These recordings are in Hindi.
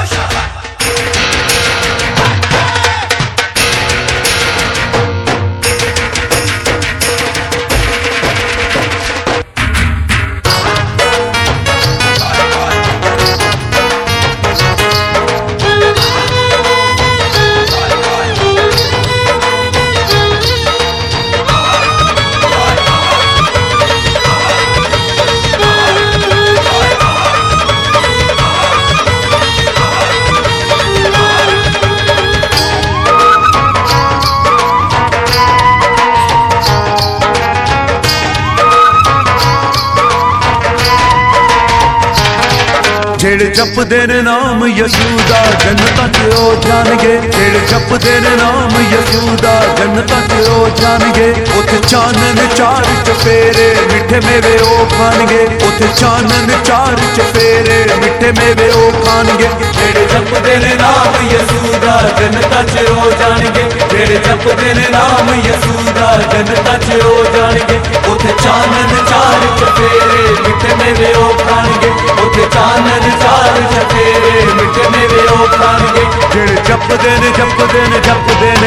जेड़े जपदे ने नाम यसूदा जन्नतां च ओ जाणगे। जेड़े जपदे ने नाम यसूदा जन्नतां च ओ जाणगे। उथे चानन चार चफेरे मिठे मेवे ओ खाणगे। उथे चानन चार चफेरे मिठे मेवे ओ खाणगे। जेड़े जपदे ने नाम यसूदा जन्नतां च ओ जाणगे। जेड़े जपदे ने नाम यसूदा जन्नतां च ओ जाणगे। उथे चानन चार चफेरे मिठे मेवे ओ खाणगे। उथे चानन चार चफेरे मिठे मेवे ओ खाणगे। जेड़े जपदे ने जपदे ने जपदे ने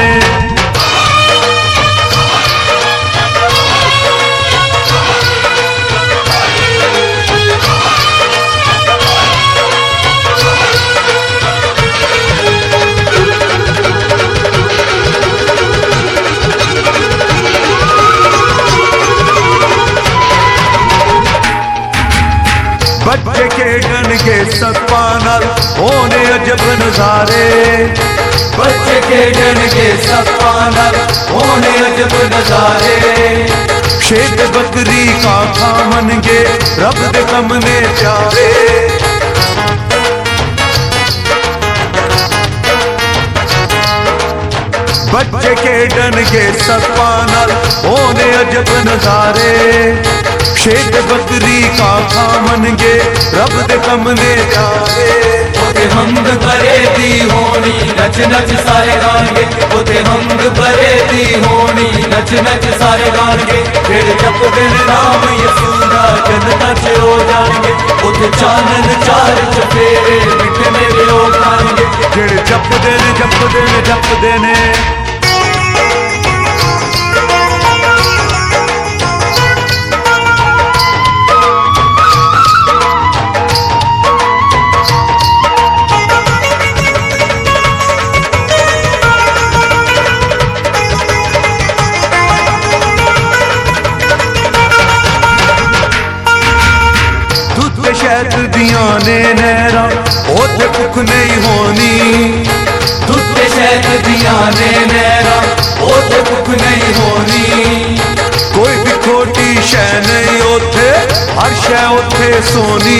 बच्चे खेडन के सप्पा नाल होने अजब नजारे। बच्चे खेडन के सप्पा नाल होने अजब नजारे। शेर बकरी का खामनगे रब दे कम ने प्यारे। बच्चे खेडन के सप्पा नाल होने अजब नजारे। शेर बकरी का खामनगे रब दे कम ने प्यारे। उते हमद करे दी होनी नच नच सारे गानगे। उते हमद करे दी होनी नच नच सारे गानगे। जेड़े जपदे ने नाम यसूदा जन्नतां च ओ जाणगे। उते चानन चार चफेरे मिठे मेवे ओ खाणगे। जेड़े जपदे ने जपदे ने जपदे ने शहद दियां ने नहरा ओथे भुख नहीं होनी। दुध शहद दियां ने नहरा ओथे भुख नहीं होनी। कोई भी खोटी शह नहीं ओथे हर शह ओथे सोनी।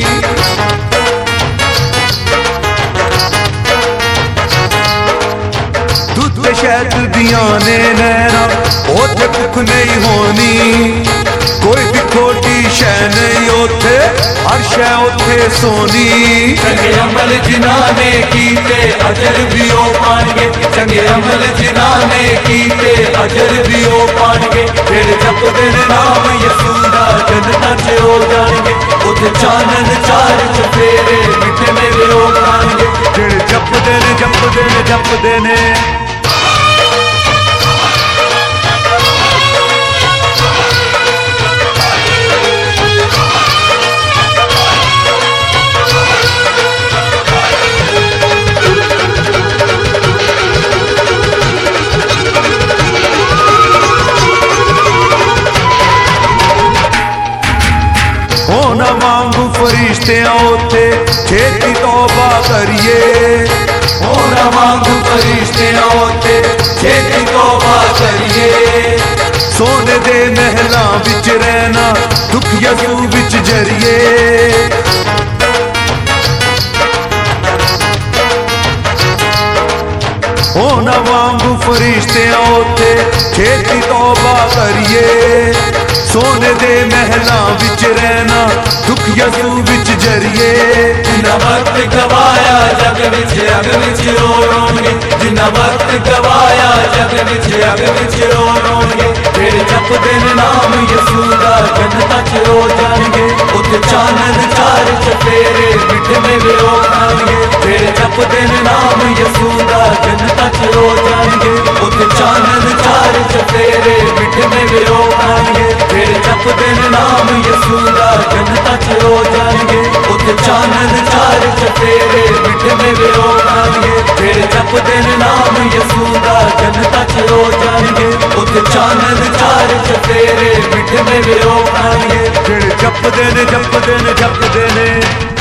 दुध शहद दियां ने नहरा ओथे भुख नहीं होनी। कोई भी खोटी शह नहीं ओथे हर शह ओथे सोनी। चंगे अमल जिन्हां ने कीते अजर भी ओ पाणगे। चंगे अमल जिन्हां ने कीते अजर भी ओ पाणगे। जेड़े जपदे ने नाम यसूदा जन्नतां च ओ जाणगे। उथे चानन चार चफेरे मिठे मेवे ओ खाणगे। जेड़े जपदे ने जपदे ने जपदे ने होना वांगू फरिश्तियां ओथे छेती तौबा करिए। होना वांगू फरिश्तियां ओथे छेती तौबा करिए। सोने दे महलां विच रहना दुख यसू विच जरिए। होना वांगू फरिश्तियां ओथे छेती तौबा करिए। सोने दे महलां विच रहना दुख यसू विच जरिए। जिन्ना वक्त गवाया जग विच अग विच रोणगे। जिन्ना वक्त गवाया जग विच अग विच रोणगे। जेड़े जपदे ने नाम यसूदा जन्नतां च ओ जाणगे। उते चानन चार चफेरे मिठे मेवे ओ खाणगे। जेड़े ਜਪਦੇ ਨੇ ਨਾਮ ਯਿਸੂ ਦਾ ਜੰਨਤਾਂ 'ਚ ਹੋ ਜਾਣਗੇ ਉੱਥੇ ਚਾਨਣ ਚਾਰ ਚਫੇਰੇ ਮਿੱਠੇ ਮੇਵੇ ਉਹ ਖਾਣਗੇ ਜਿਹੜੇ ਜਪਦੇ ਨੇ ਨਾਮ ਯਿਸੂ ਦਾ ਜੰਨਤਾਂ 'ਚ ਹੋ ਜਾਣਗੇ ਉੱਥੇ ਚਾਨਣ ਚਾਰ ਚਫੇਰੇ ਮਿੱਠੇ ਮੇਵੇ ਉਹ ਖਾਣਗੇ ਜਿਹੜੇ ਜਪਦੇ ਨੇ ਨਾਮ ਯਿਸੂ ਦਾ ਜੰਨਤਾਂ 'ਚ ਹੋ ਜਾਣਗੇ ਉੱਥੇ ਚਾਨਣ ਚਾਰ ਚਫੇਰੇ ਮਿੱਠੇ ਮੇਵੇ ਉਹ ਖਾਣਗੇ ਜਿਹੜੇ ਜਪਦੇ ਨੇ